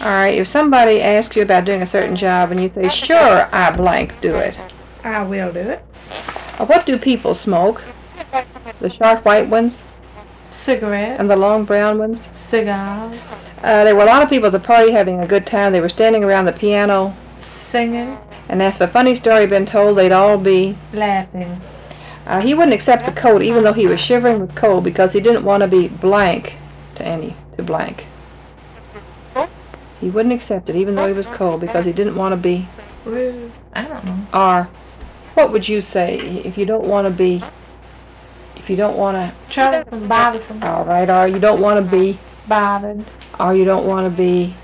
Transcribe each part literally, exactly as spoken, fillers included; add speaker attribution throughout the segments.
Speaker 1: All right, if somebody asks you about doing a certain job and you say, sure, I blank do it.
Speaker 2: I will do it.
Speaker 1: Uh, what do people smoke? The sharp white ones?
Speaker 2: Cigarettes.
Speaker 1: And the long brown ones?
Speaker 2: Cigars.
Speaker 1: Uh, there were a lot of people at the party having a good time. They were standing around the piano.
Speaker 2: Singing.
Speaker 1: And if a funny story had been told, they'd all be
Speaker 2: laughing.
Speaker 1: Uh, he wouldn't accept the coat even though he was shivering with cold because he didn't want to be blank to any, to blank. He wouldn't accept it even though he was cold because he didn't want to be
Speaker 2: rude. I don't know.
Speaker 1: Or what would you say if you don't want to be, if you don't want to...
Speaker 2: troublesome, bothersome.
Speaker 1: All right, or you don't want to be
Speaker 2: bothered.
Speaker 1: Or you don't want to be,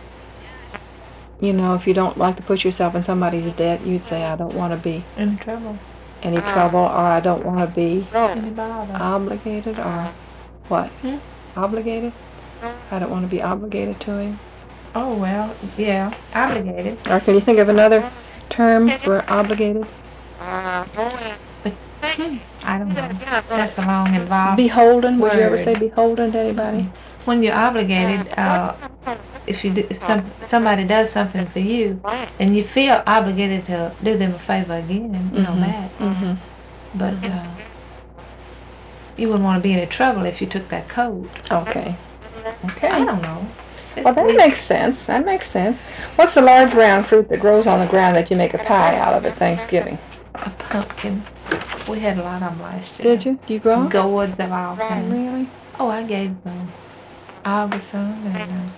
Speaker 1: you know, if you don't like to put yourself in somebody's debt, you'd say, I don't want to be
Speaker 2: in trouble.
Speaker 1: Any trouble, or I don't want to be
Speaker 2: any bother.
Speaker 1: Obligated, or what?
Speaker 2: Hmm?
Speaker 1: Obligated? I don't want to be obligated to him.
Speaker 2: Oh, well, yeah, obligated.
Speaker 1: Or can you think of another term for obligated?
Speaker 2: But, hmm, I don't know. That's a long involved
Speaker 1: Beholden? Would
Speaker 2: word.
Speaker 1: you ever say beholden to anybody?
Speaker 2: When you're obligated, uh, if you do, if some somebody does something for you, and you feel obligated to do them a favor again, you know
Speaker 1: mm-hmm.
Speaker 2: that.
Speaker 1: Mm-hmm.
Speaker 2: But uh, you wouldn't want to be in any trouble if you took that code.
Speaker 1: Okay. Okay.
Speaker 2: I don't know.
Speaker 1: It's well, that weird. makes sense. That makes sense. What's the large round fruit that grows on the ground that you make a pie out of at Thanksgiving?
Speaker 2: A pumpkin. We had a lot of them last year.
Speaker 1: Did you? Do you grow?
Speaker 2: Gourds of all kinds.
Speaker 1: Really?
Speaker 2: Oh, I gave them all the some and.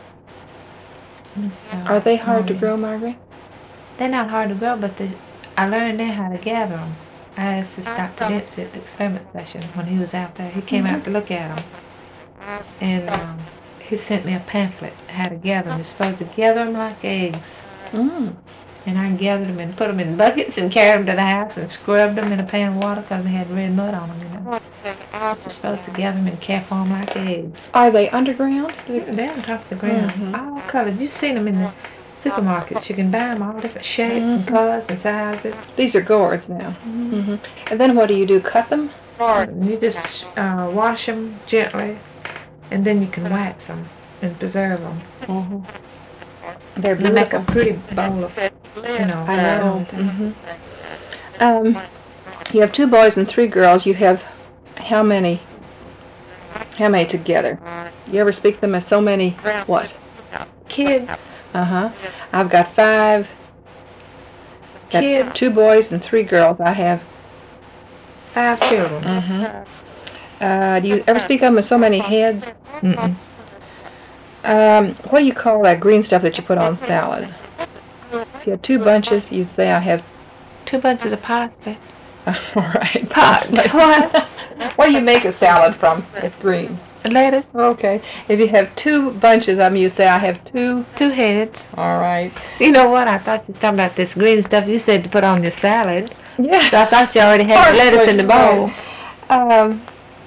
Speaker 2: Uh, so,
Speaker 1: Are they hard
Speaker 2: oh,
Speaker 1: to
Speaker 2: yeah.
Speaker 1: grow, Margaret?
Speaker 2: They're not hard to grow, but the, I learned then how to gather them. I asked this Doctor Dempsey at the experiment station when he was out there. He came mm-hmm. out to look at them, and um, he sent me a pamphlet how to gather them. You're supposed to gather them like eggs.
Speaker 1: Mm.
Speaker 2: And I gathered them and put them in buckets and carried them to the house and scrubbed them in a pan of water because they had red mud on them, you know. You're supposed to gather them and care for them like eggs.
Speaker 1: Are they underground?
Speaker 2: They're on top of the ground. Mm-hmm. All colored. You've seen them in the supermarkets. You can buy them all different shapes mm-hmm. and colors and sizes.
Speaker 1: These are gourds now. Mm-hmm. Mm-hmm. And then what do you do? Cut them?
Speaker 2: You just uh, wash them gently, and then you can wax them and preserve them.
Speaker 1: Mm-hmm. They're
Speaker 2: beautiful. They make a pretty bowl of, you know.
Speaker 1: I know. Mm-hmm. Um, you have two boys and three girls. You have how many? How many together? You ever speak them as so many? What?
Speaker 2: Kids.
Speaker 1: Uh huh. I've got five. Got
Speaker 2: Kids.
Speaker 1: Two boys and three girls. I have
Speaker 2: five children.
Speaker 1: Mm-hmm. Uh, do you ever speak of them as so many heads?
Speaker 2: Mm-mm.
Speaker 1: Um, what do you call that green stuff that you put on salad? If you had two bunches, you'd say I have
Speaker 2: two bunches of parsley.
Speaker 1: All right,
Speaker 2: parsley. What?
Speaker 1: What do you make a salad from? It's green.
Speaker 2: Lettuce.
Speaker 1: Okay. If you have two bunches of them, you'd say I have two
Speaker 2: two heads.
Speaker 1: All right.
Speaker 2: You know what? I thought you were talking about this green stuff you said to put on your salad.
Speaker 1: Yeah.
Speaker 2: So I thought you already had the lettuce in the bowl.
Speaker 1: Um.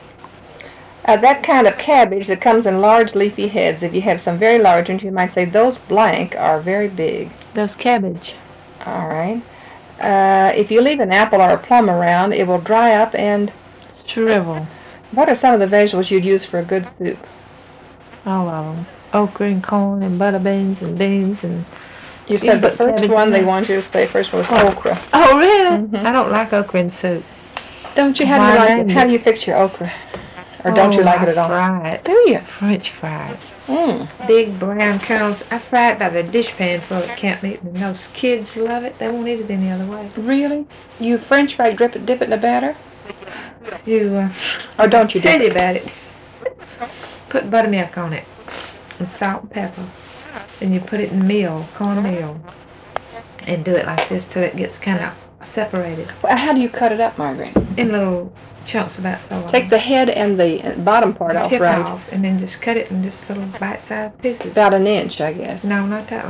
Speaker 1: Uh, that kind of cabbage that comes in large leafy heads, if you have some very large ones, you might say those blank are very big.
Speaker 2: Those cabbage.
Speaker 1: All right. Uh, if you leave an apple or a plum around, it will dry up and
Speaker 2: shrivel.
Speaker 1: What are some of the vegetables you'd use for a good soup?
Speaker 2: All of them. Okra and corn and butter beans and beans and...
Speaker 1: You said the first one they want you to say first was okra.
Speaker 2: Oh, really? Mm-hmm. I don't like okra in soup.
Speaker 1: Don't you? How do you like it? How do you fix your okra? Or don't
Speaker 2: oh,
Speaker 1: you like
Speaker 2: I
Speaker 1: it at all?
Speaker 2: Fry it.
Speaker 1: Do you?
Speaker 2: French fried.
Speaker 1: Mm.
Speaker 2: Big brown kernels. I fry it by the dishpan full of camp meat, and those kids love it. They won't eat it any other way.
Speaker 1: Really? You French fry, dip it, dip it in the batter?
Speaker 2: You, uh,
Speaker 1: or don't you?
Speaker 2: Tell
Speaker 1: dip
Speaker 2: you about it. Put buttermilk on it, and salt and pepper, and you put it in meal, cornmeal, and do it like this till it gets kind of separated.
Speaker 1: Well, how do you cut it up, Margaret?
Speaker 2: In little chunks about so long.
Speaker 1: Take the head and the bottom part
Speaker 2: the
Speaker 1: off,
Speaker 2: tip
Speaker 1: right?
Speaker 2: Off, and then just cut it in just little bite-sized pieces.
Speaker 1: About an inch, I guess.
Speaker 2: No, not that